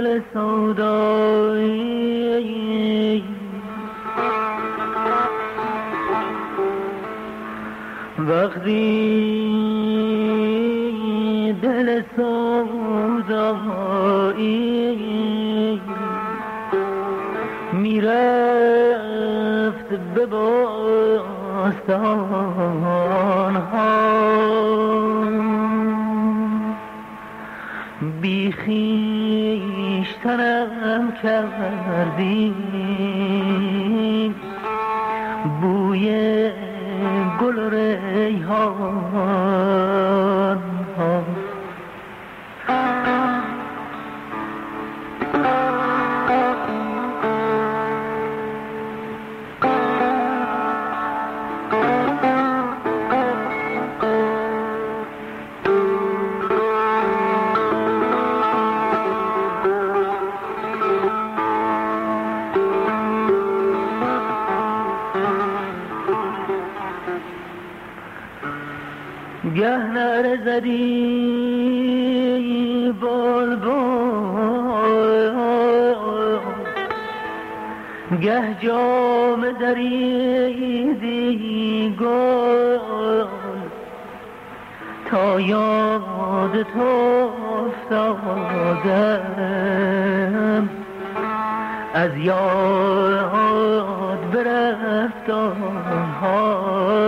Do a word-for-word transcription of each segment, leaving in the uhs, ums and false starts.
دل سودایی وقتی دل سودایی میرفت به باستان ها بی خویشتنم کردی بوی گل و ریحان ها گه نره زدی بلبل گه جام دریدی گل تا یاد تو افتادم از یاد برفت آنها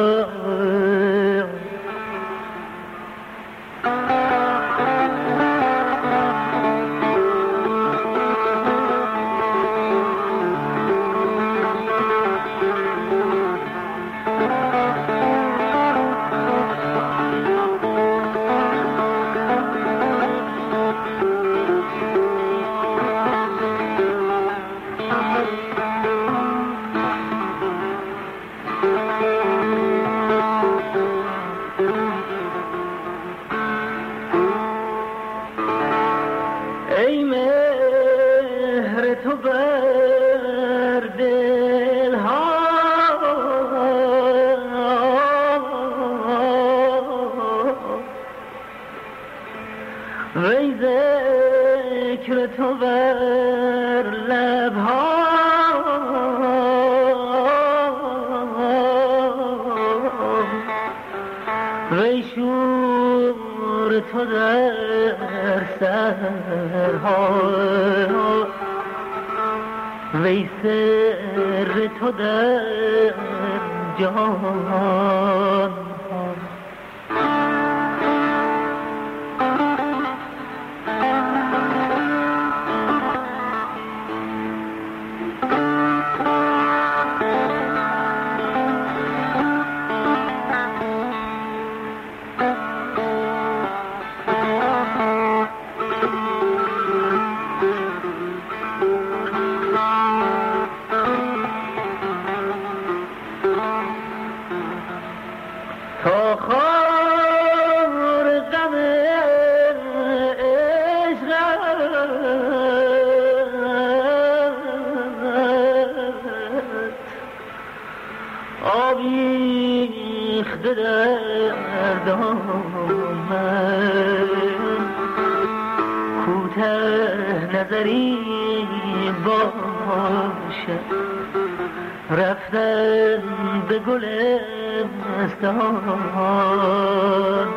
ای مهر تو بر دل ها وی ذکر تو بر لب ها وی شور تو در سرها وی سر تو در جهان تا خار غم عشقت آویخته در دامن کوته نظری باشد رفتن به گل مستان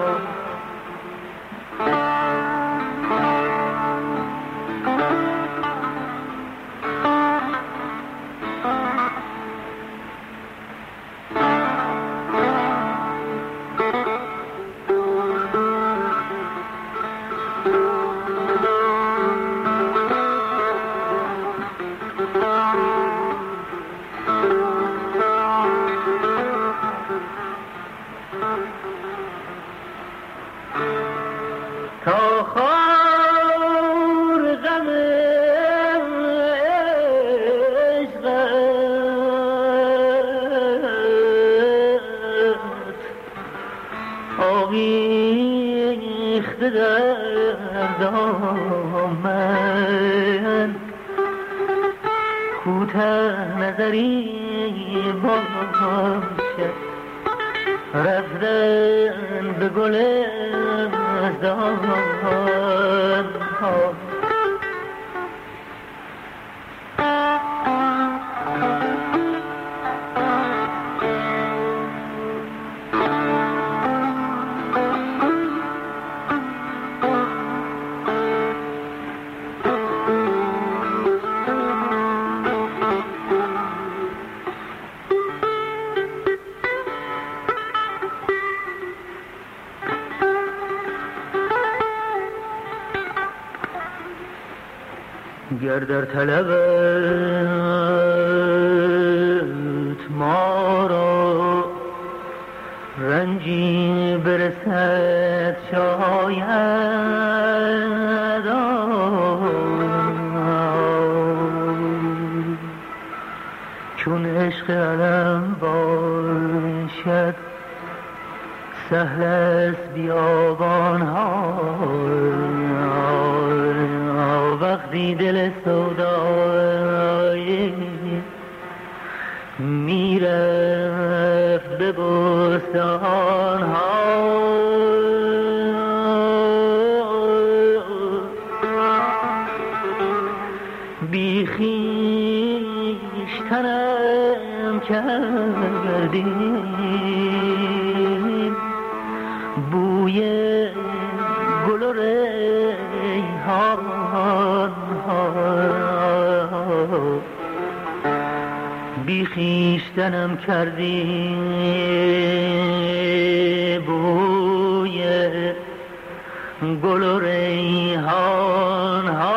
تا خار غم عشقت آویخته در دامن کوته نظری باشد رفتن به گل مزدان ها گر در طلبت ما را رنجی برسد شاید چون عشق علم باشد سهل است بیابان ها وقتی دل سودایی میرفت به بستان ها بی خویشتنم کردیم بوی گل و ریحان بی خویشتنم کردی بوی گل و ریحان ها